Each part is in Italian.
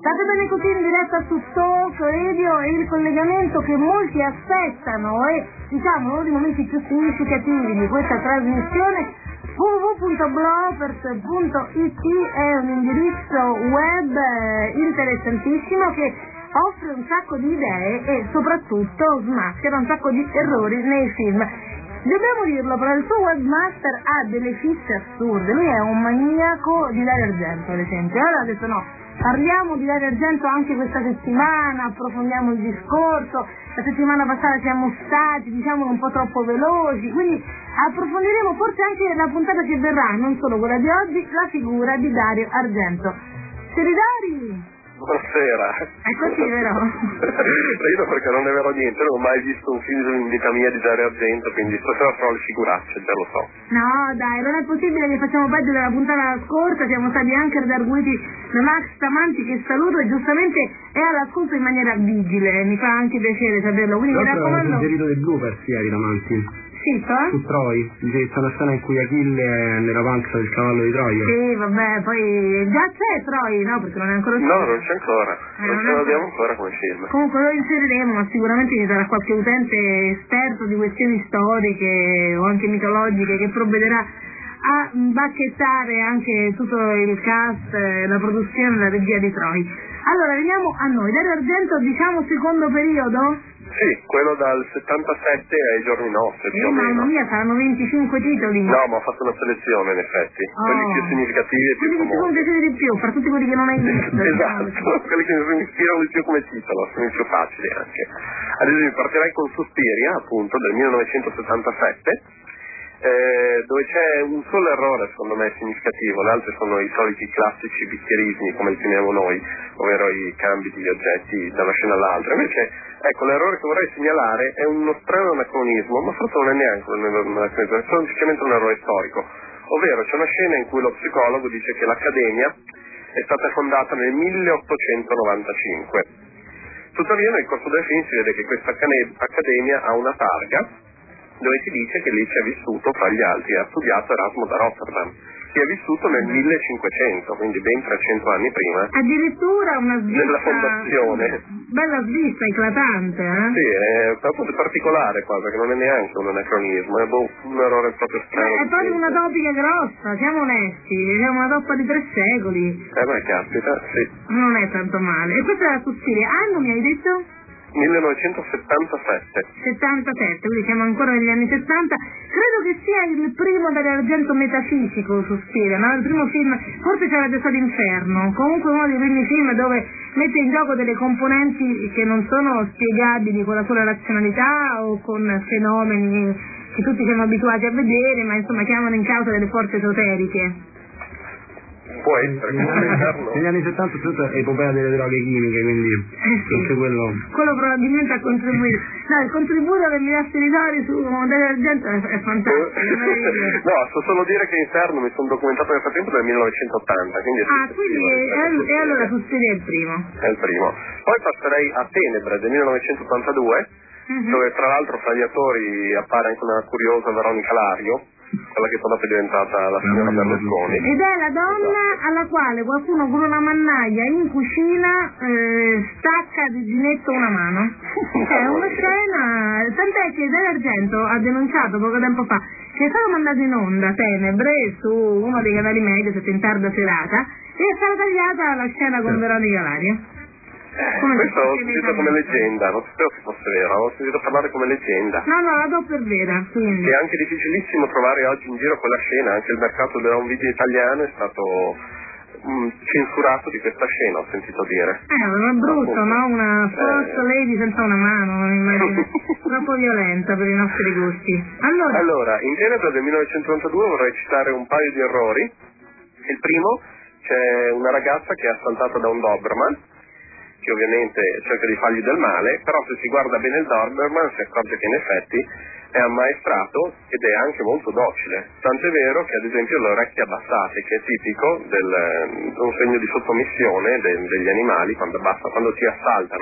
State bene così in diretta su Talk Radio e il collegamento che molti aspettano e diciamo uno dei momenti più significativi di questa trasmissione. www.blowpers.it è un indirizzo web interessantissimo che offre un sacco di idee e soprattutto smaschera un sacco di errori nei film. Dobbiamo dirlo, però il suo webmaster ha delle fisse assurde. Lui è un maniaco di Dario Argento, ad esempio. Allora ha detto no, parliamo di Dario Argento anche questa settimana, approfondiamo il discorso. La settimana passata siamo stati, diciamo, un po' troppo veloci, quindi approfondiremo forse anche la puntata che verrà, non solo quella di oggi, la figura di Dario Argento. Seridari! Buonasera. È così, vero? Io perché non ne vero niente, non ho mai visto un film in vita mia di Dario Argento, quindi stasera farò le figuracce, già lo so. No, dai, non è possibile che facciamo peggio della puntata scorsa, siamo stati anche redarguiti da Max Tamanti, che saluto e giustamente è all'ascolto in maniera vigile, mi fa anche piacere saperlo, quindi mi raccomando... Ho suggerito del bloopers ieri Tamanti. Sì, su Troy, c'è una scena in cui Achille è nella panza del cavallo di Troia. Sì, vabbè, poi già c'è Troy, no? Perché non è ancora uscito. No, non c'è ancora, non ce l'abbiamo ancora come film. Comunque lo inseriremo, ma sicuramente ci sarà qualche utente esperto di questioni storiche o anche mitologiche che provvederà a bacchettare anche tutto il cast, la produzione e la regia di Troy. Allora, veniamo a noi. Dario Argento, diciamo secondo periodo? Sì, quello dal 77 ai giorni nostri, più o meno. Mamma mia, saranno 25 titoli. No, ma ho fatto una selezione in effetti, quelli più significativi e più famosi. Quelli che ti sono piaciuti di più, fra tutti quelli che non hai visto. Esatto, quelli che mi ispirano di più come titolo, sono i più facili anche. Ad esempio partirei con Suspiria, appunto, del 1977, dove c'è un solo errore secondo me significativo, le altre sono i soliti classici bicchierismi come li chiamiamo noi, ovvero i cambi di oggetti da una scena all'altra. Invece ecco, l'errore che vorrei segnalare è uno strano anacronismo, ma forse non è neanche un anacronismo, è semplicemente un errore storico, ovvero c'è una scena in cui lo psicologo dice che l'Accademia è stata fondata nel 1895. Tuttavia nel corso del film si vede che questa Accademia ha una targa dove si dice che lì c'è vissuto fra gli altri, ha studiato Erasmo da Rotterdam, che è vissuto nel 1500, quindi ben 300 anni prima. Addirittura una svista della fondazione. Bella svista, eclatante, eh? Sì, è proprio particolare qua, perché non è neanche un anacronismo, è un errore proprio strano. È proprio una topica grossa, siamo onesti, siamo una toppa di 3 secoli. Ma caspita, sì. Non è tanto male. E questa è la Suspiria. Anno mi hai detto? 1977. 77, quindi siamo ancora negli anni 70. Credo che sia il primo Dario Argento metafisico, Suspiria, no? Il primo film, forse sarebbe stato Inferno, comunque uno dei primi film dove mette in gioco delle componenti che non sono spiegabili con la sola razionalità o con fenomeni che tutti siamo abituati a vedere, ma insomma chiamano in causa delle forze esoteriche. Può essere, negli anni 70 tutto è epopea delle droghe chimiche, quindi sì. quello probabilmente ha contribuito. No, il contributo che mi dà Seridori su Dario Argento è fantastico. No, so solo dire che Inferno mi sono documentato nel frattempo del 1980, quindi quindi allora Suspiria è il primo. È il primo. Poi passerei a Tenebre del 1982, dove tra l'altro fra gli attori appare anche una curiosa Veronica Lario, quella che poi è diventata la signora Berlusconi. Ed è la donna alla quale qualcuno con una mannaia in cucina stacca di netto una mano. È una scena, tant'è che Dario Argento ha denunciato poco tempo fa che è stato mandato in onda Tenebre su uno dei canali Mediaset in tarda serata e è stata tagliata la scena con Veronica Lario. Questo ho sentito come leggenda, non sapevo che fosse vero, ho sentito parlare come leggenda. No, la do per vera, quindi. È anche difficilissimo trovare oggi in giro quella scena, anche il mercato del home video italiano è stato censurato di questa scena, ho sentito dire. È brutto, no? Una first lady senza una mano, immagino. Troppo violenta per i nostri gusti. Allora, in Tenebre del 1992 vorrei citare un paio di errori. Il primo, c'è una ragazza che è assaltata da un Doberman, che ovviamente cerca di fargli del male, però se si guarda bene il Doberman si accorge che in effetti è ammaestrato ed è anche molto docile, tant'è vero che ad esempio le orecchie abbassate, che è tipico un segno di sottomissione degli animali quando ti assaltano,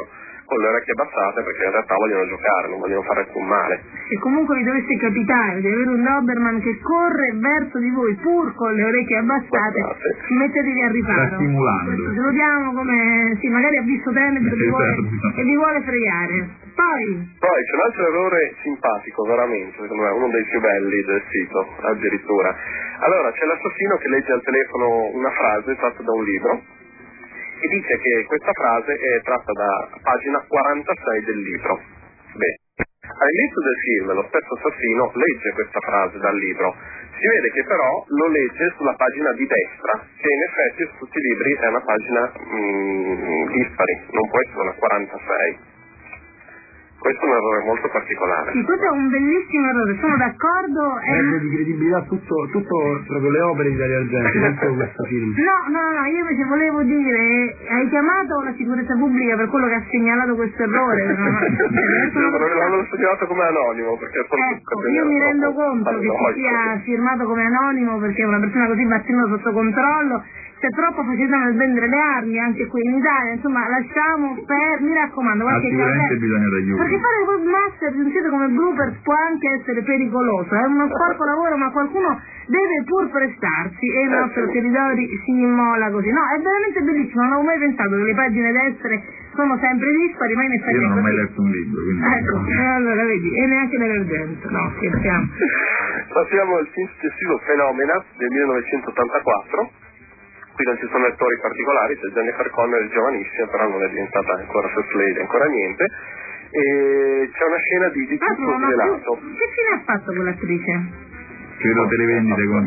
con le orecchie abbassate perché in realtà vogliono giocare, non vogliono fare alcun male. Se comunque vi dovesse capitare di avere un Doberman che corre verso di voi pur con le orecchie abbassate, mettetevi a riparo. Sta simulando. Ce lo diamo come, sì, magari ha visto Tenebre e vi vuole fregare. Poi c'è un altro errore simpatico, veramente, secondo me, uno dei più belli del sito, addirittura. Allora, c'è l'assassino che legge al telefono una frase tratta da un libro e dice che questa frase è tratta da pagina 46 del libro. Bene, all'inizio del film lo stesso assassino legge questa frase dal libro, si vede che però lo legge sulla pagina di destra, che in effetti su tutti i libri è una pagina dispari, non può essere una 46. Questo è un errore molto particolare. sì, questo è un bellissimo errore, sono d'accordo. Perde di credibilità tutto proprio le opere di Dario Argento, non solo questo film. No, io invece volevo dire, hai chiamato la sicurezza pubblica per quello che ha segnalato questo errore? L'hanno segnalato come anonimo, perché ecco, io mi rendo conto che si sia firmato come anonimo perché una persona così va tenuta sotto controllo. C'è troppa facilità nel vendere le armi anche qui in Italia, insomma lasciamo mi raccomando, sicuramente bisogna d'aiuto, perché fare il webmaster sentite come bloopers può anche essere pericoloso, è uno sporco lavoro, ma qualcuno deve pur prestarsi e il nostro territorio si immola così. No, è veramente bellissimo, non avevo mai pensato che le pagine destre sono sempre dispari, ma in effetti io non ho mai letto un libro, quindi ecco, allora vedi, e neanche nell'Argento, no, scherziamo. Passiamo al film successivo, Phenomena del 1984. Qui non ci sono attori particolari, c'è Jennifer Connelly giovanissima, però non è diventata ancora first lady, ancora niente, e c'è una scena di tutto svelato. Che fine ha fatto quell'attrice? credo televendite con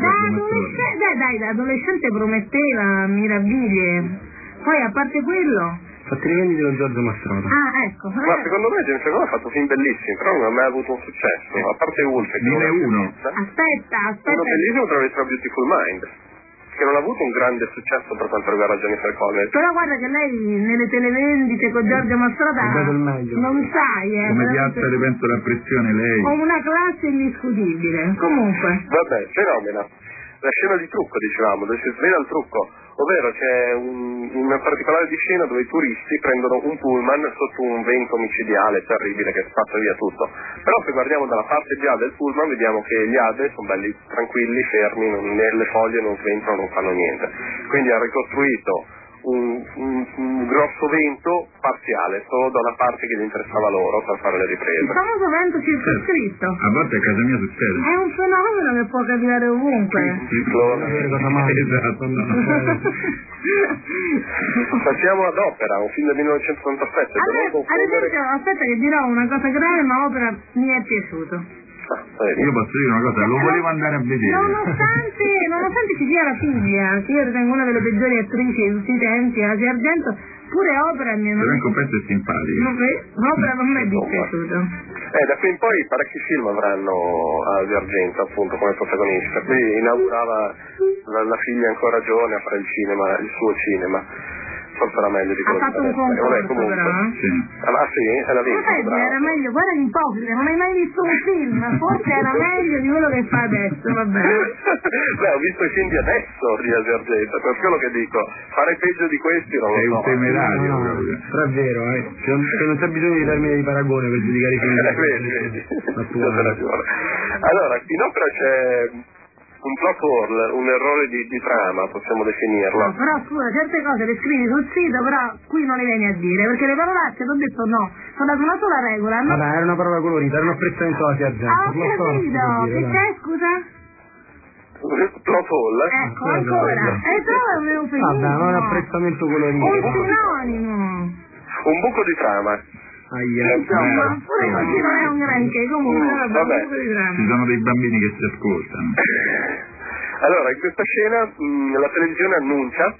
da adolescente prometteva meraviglie, poi a parte quello fa televendite con Giorgio Mastrota. Ecco, ma secondo me Jennifer Connelly ha fatto film bellissimi, però non ha mai avuto un successo, a parte Wolf che ne uno. Aspetta uno bellissimo tra Extra Beautiful Mind, che non ha avuto un grande successo per quanto riguarda Jennifer Connelly. Però guarda che lei nelle televendite con Giorgio Mastrota non sai, come piazza di pentola a pressione lei. Ho una classe indiscutibile. Comunque. Vabbè, Fenomena. La scena di trucco, dicevamo, dove si svela il trucco, ovvero c'è una particolare di scena dove i turisti prendono un pullman sotto un vento micidiale terribile che spazza via tutto. Però se guardiamo dalla parte di A del pullman vediamo che gli alberi sono belli tranquilli, fermi, le foglie non sventano, non fanno niente. Quindi ha ricostruito un grosso vento parziale, solo da una parte che gli interessava loro per fare le riprese. Il famoso vento circoscritto. A volte a casa mia succede. È un fenomeno che può capitare ovunque. Esatto. Passiamo ad Opera, un film del 1987. Ad esempio, aspetta che dirò una cosa grave, ma Opera mi è piaciuto. Io posso dire una cosa, lo volevo andare a vedere. Nonostante ci sia la figlia, che io ritengo una delle peggiori attrici di tutti i tempi, Asia Argento, pure Opera mi è però in compenso è simpatico. Opera non mi è dispiaciuto. Da qui in poi parecchi film avranno Asia Argento appunto come protagonista. Qui inaugurava la figlia ancora giovane a fare il suo cinema. Forse era meglio di quello ha fatto un concorso però sì. Sì? Era vinto, era meglio, guarda ipocrita, non hai mai visto un film, forse era meglio di quello che fa adesso, vabbè. Ho visto i film di adesso di Asia Argento, per quello che dico, fare peggio di questi non lo so. È un temerario proprio. Però è vero, che non c'è bisogno di termine di paragone per giudicare i film vedi. Allora, in Opera c'è un plot hole, un errore di trama, possiamo definirlo. No, però scusa, certe cose le scrivi sul sito, però qui non le vieni a dire, perché le parolacce ti ho detto no, ho dato una sola regola. No? Vabbè, era una parola colorita, era un apprezzamento alla Argento. Ho capito, che c'è, scusa? Plot hole. Ecco, ancora. Trova un eufemismo. Vabbè, ma un apprezzamento colorito. Un sinonimo. Un buco di trama. Insomma, pure così non è un granché, comunque vabbè. Ci sono dei bambini che si ascoltano. Allora, in questa scena la televisione annuncia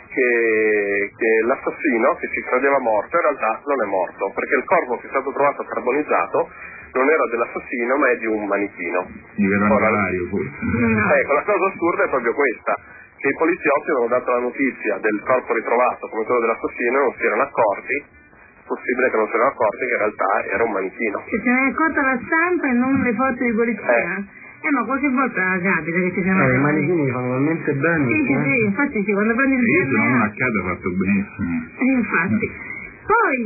che l'assassino, che si credeva morto, in realtà non è morto, perché il corpo che è stato trovato carbonizzato non era dell'assassino, ma è di un manichino. Di Veronalario, forse. Ecco, la cosa assurda è proprio questa, che i poliziotti avevano dato la notizia del corpo ritrovato come quello dell'assassino e non si erano accorti. Possibile che non se ne erano accorti che in realtà era un manichino. Se ne è accorta la stampa e non le forze di polizia? Ma qualche volta capita che ci siano... I manichini fanno talmente bene. Sì, infatti sì, quando prendi il io sono uno a casa fatto benissimo. Infatti. Poi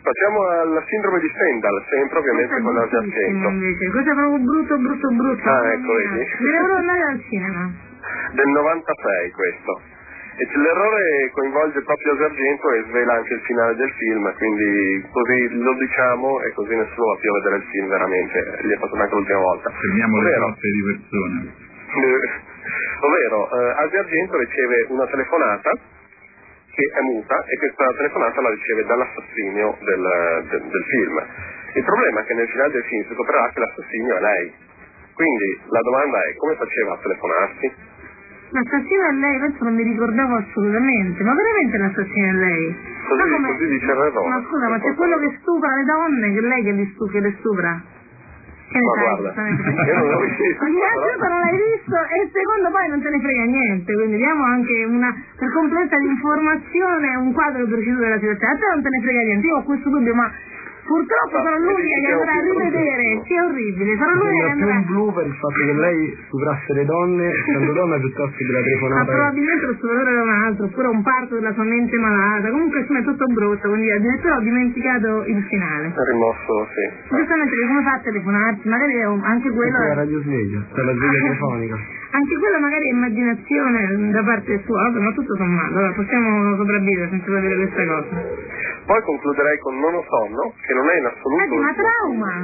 Passiamo alla sindrome di Stendhal, sempre ovviamente con l'Asia Argento. Questo è proprio brutto. Ah, ecco, vedi. Devo andare al cinema. Del 96 questo. E l'errore coinvolge proprio Asia Argento e svela anche il finale del film, quindi così lo diciamo e così nessuno va più a vedere il film, veramente, gli è passato anche l'ultima volta. Fermiamo le coppe di persone. Ovvero, Asia Argento riceve una telefonata che è muta e questa telefonata la riceve dall'assassinio del film. Il problema è che nel finale del film si scoprirà che l'assassinio è lei. Quindi la domanda è: come faceva a telefonarsi? L'assassino è lei, questo non mi ricordavo assolutamente, ma veramente l'assassino è lei? Così dice l'errore. Ma scusa, ma c'è quello che stupra le donne, che è lei che le stupra? Che ne sai? Guarda, io non l'ho visto. Innanzitutto non l'hai visto e secondo poi non te ne frega niente, quindi diamo anche per completa l'informazione un quadro preciso della situazione. A te non te ne frega niente, io ho questo dubbio, ma purtroppo sarò l'unica che andrà a rivedere, sì, è orribile, sarò l'unica che andrà. È più un blu per il fatto che lei stuprasse le donne, essendo donna, piuttosto che la telefonata. Ma probabilmente lo stupratore era un altro, oppure un parto della sua mente malata, comunque insomma è tutto brutto, quindi addirittura ho dimenticato il finale. È rimosso, sì. Giustamente, come fa a telefonarsi? Magari anche quello... È la radiosveglia, è la sveglia telefonica. Anche quella magari è immaginazione da parte sua, ma tutto sommato, allora possiamo sopravvivere senza vedere questa cosa. Poi concluderei con Non ho sonno, che non è in assoluto... Ma Trauma!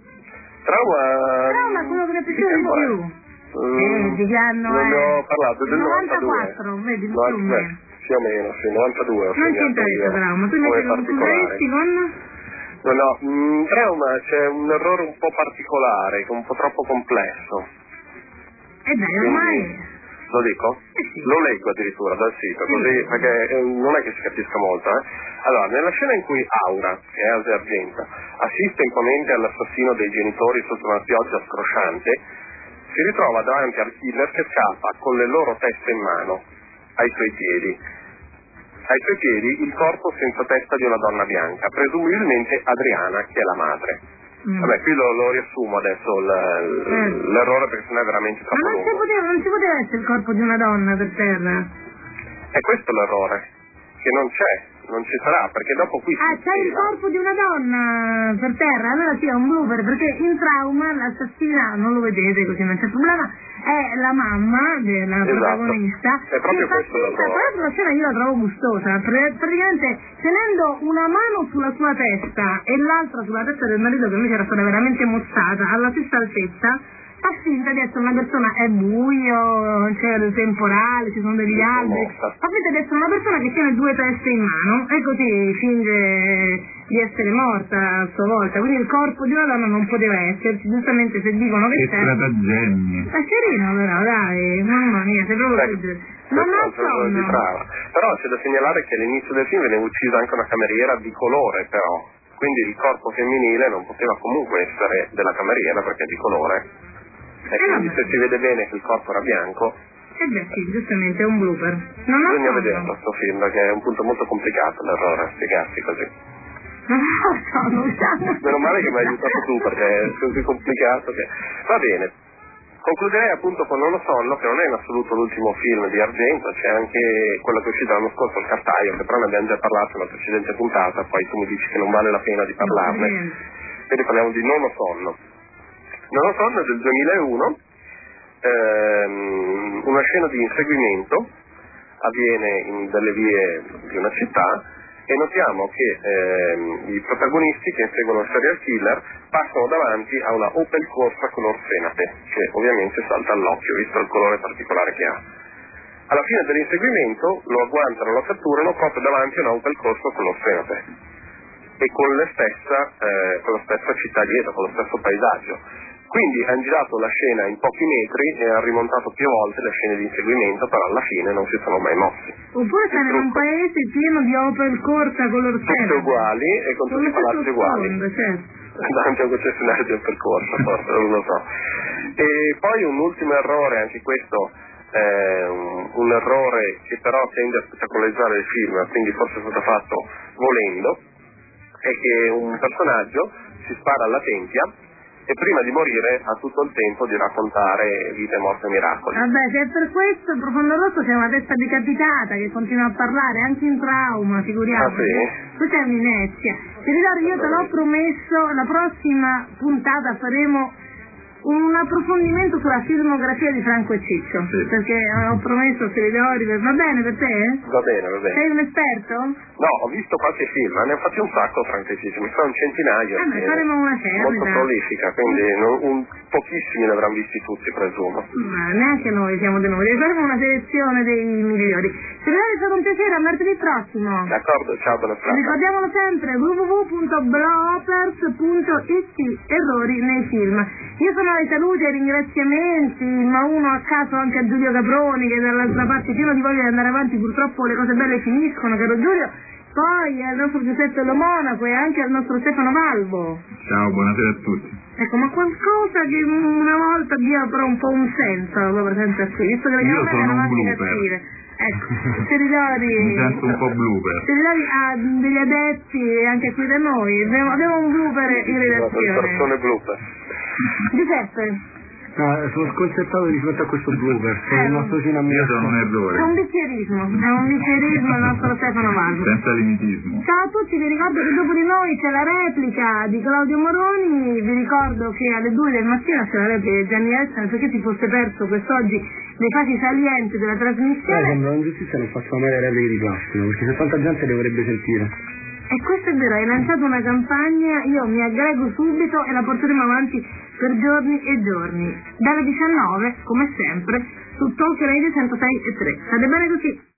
Trauma è quello che ne piaceva di più. Di che anno non è? ne ho parlato, del 94, vedi, più o meno. Più o meno, sì, 92. Non ci interessa Trauma, tu invece lo concluderesti con... No, Trauma c'è un errore un po' particolare, un po' troppo complesso. Dai, ormai... Lo dico? Sì. Lo leggo addirittura dal sito, Sì. così, perché non è che si capisca molto. Allora, nella scena in cui Aura, che è Asia Argento, assiste imponente all'assassino dei genitori sotto una pioggia scrosciante, si ritrova davanti al killer che scappa con le loro teste in mano, ai suoi piedi. Ai suoi piedi il corpo senza testa di una donna bianca, presumibilmente Adriana, che è la madre. Vabbè, qui lo riassumo adesso l'errore, perché sennò è veramente troppo Ma non si poteva essere il corpo di una donna per terra? È questo l'errore, che non ci sarà, perché dopo qui... c'è il corpo di una donna per terra, allora sì, è un blooper, perché in Trauma l'assassina, non lo vedete così non c'è problema, è la mamma della protagonista. È proprio questo l'errore. Tra l'altro la scena io la trovo gustosa, praticamente tenendo una mano sulla sua testa e l'altra sulla testa del marito, che invece era stata veramente mozzata, alla stessa altezza, fa finta di essere una persona, è buio, c'è il temporale, ci sono degli alberi, fa finta di essere una persona che tiene due teste in mano e così finge di essere morta a sua volta, quindi il corpo di una donna non poteva esserci, giustamente se dicono che c'è. Stratagemmi. È carino però, dai, mamma mia, sei proprio non ho sonno. Però c'è da segnalare che all'inizio del film veniva uccisa anche una cameriera di colore, però, quindi il corpo femminile non poteva comunque essere della cameriera perché è di colore. E quindi se si vede bene che il corpo era bianco... beh sì, giustamente è un blooper. Bisogna vederlo questo film, perché è un punto molto complicato l'errore a spiegarsi così. Meno male che mi hai aiutato tu, perché è così complicato che... Va bene. Concluderei appunto con Non ho sonno, che non è in assoluto l'ultimo film di Argento, c'è anche quello che è uscito l'anno scorso, Il Cartaio, che però ne abbiamo già parlato nella precedente puntata, poi tu mi dici che non vale la pena di parlarne. Quindi parliamo di Non ho sonno. Non ho sonno è del 2001, una scena di inseguimento avviene in delle vie di una città e notiamo che i protagonisti che inseguono il serial killer passano davanti a una Opel Corsa color senape, che ovviamente salta all'occhio visto il colore particolare che ha. Alla fine dell'inseguimento lo agguantano, lo catturano proprio davanti a una Opel Corsa color senape e con la stessa città dietro, con lo stesso paesaggio. Quindi hanno girato la scena in pochi metri e hanno rimontato più volte le scene di inseguimento, però alla fine non si sono mai mossi. Oppure stare in un paese pieno di Opel Corsa color senape. Tutte uguali e con tutti i palazzi uguali. Certo. Davanti a un concessionario di Opel Corsa, forse, non lo so. E poi un ultimo errore, anche questo un errore che però tende a spettacolarizzare il film, quindi forse è stato fatto volendo, è che un personaggio si spara alla tempia e prima di morire ha tutto il tempo di raccontare vita e morte e miracoli. Vabbè, se è per questo il Profondo Rosso c'è una testa decapitata che continua a parlare anche in Trauma, figuriamoci. Ah, sì? Questa è un'inezia. Silidori, io te l'ho promesso, la prossima puntata faremo un approfondimento sulla filmografia di Franco e Ciccio, perché ho promesso a Silidori, va bene per te? Va bene. Sei un esperto? No, ho visto qualche film, ne ho fatti un sacco francesissimi, mi fa un centinaio. Faremo una serie. Molto prolifica, quindi pochissimi ne avranno visti tutti, presumo. Ma neanche noi siamo di noi, faremo una selezione dei migliori. Silidori, è stato un piacere, a martedì prossimo. D'accordo, ciao, buona serata. Ricordiamolo sempre, www.bloopers.it, errori nei film. Io sono ai saluti e ai ringraziamenti, ma uno a caso anche a Giulio Caproni, che dall'altra parte pieno di voglia di andare avanti, purtroppo le cose belle finiscono, caro Giulio. Poi al nostro Giuseppe Lo Monaco e anche al nostro Stefano Valvo. Ciao, buonasera a tutti. Ecco, ma qualcosa che una volta dia però un po' un senso alla tua presenza qui, visto che le Io chiamate sono erano un anche blooper. cattive. Ecco, Silidori. Mi sento un po' blooper. Silidori ha degli adepti anche qui da noi, abbiamo un blooper in redazione. Persone blooper. Giuseppe. No, sono sconcertato di fronte a questo blooper, sei il nostro Io cinema. sono un errore. È un bicchierismo il nostro Stefano Valvo. Senza limitismo. Ciao a tutti, vi ricordo che dopo di noi c'è la replica di Claudio Moroni, vi ricordo che alle 2 del mattino c'è la replica di Gianni Elson, perché si fosse perso quest'oggi le fasi salienti della trasmissione. Sembra un'ingiustizia non facciamo mai le repliche di plastica, perché se tanta gente le vorrebbe sentire. E questo è vero, hai lanciato una campagna, io mi aggrego subito e la porteremo avanti per giorni e giorni. Dalle 19, come sempre, su Talk Radio 106.3. State bene così?